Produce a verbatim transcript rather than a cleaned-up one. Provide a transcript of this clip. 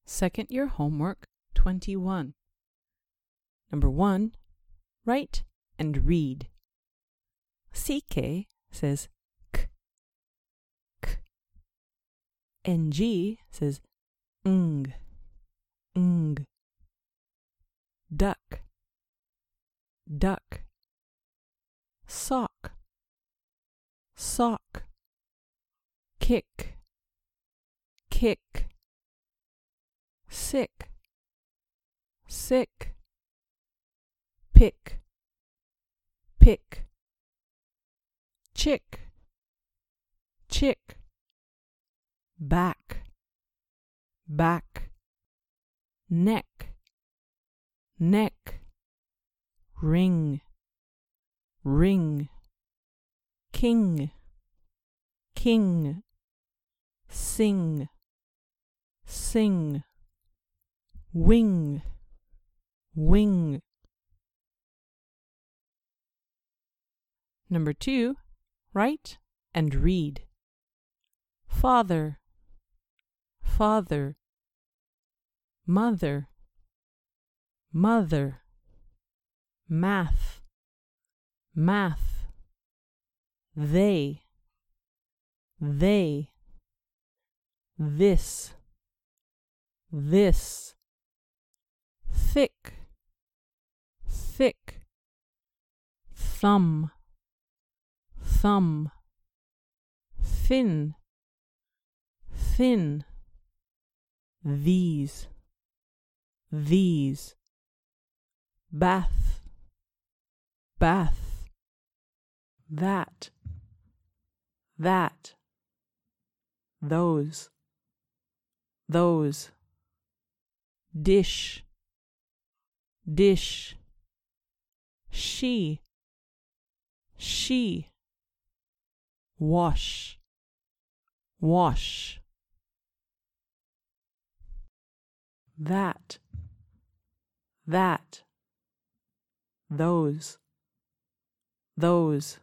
Second year homework twenty-one. Number one, write and read. C K says k, k. N G says ng, ng. Duck, duck. Sock, sock. Kick, kick. Sick, sick. Pick, pick. Chick, chick. Back, back. Neck, neck. Ring, ring. King, king. Sing, sing. Wing, wing. Number two, write and read. Father, father. Mother, mother. Math, math. They, they. This, this. Thick, thick. Thumb, thumb. Thin, thin. These, these. Bath, bath. That, that. Those, those. Dish, dish. She, she. Wash, wash. That, that. Those, those.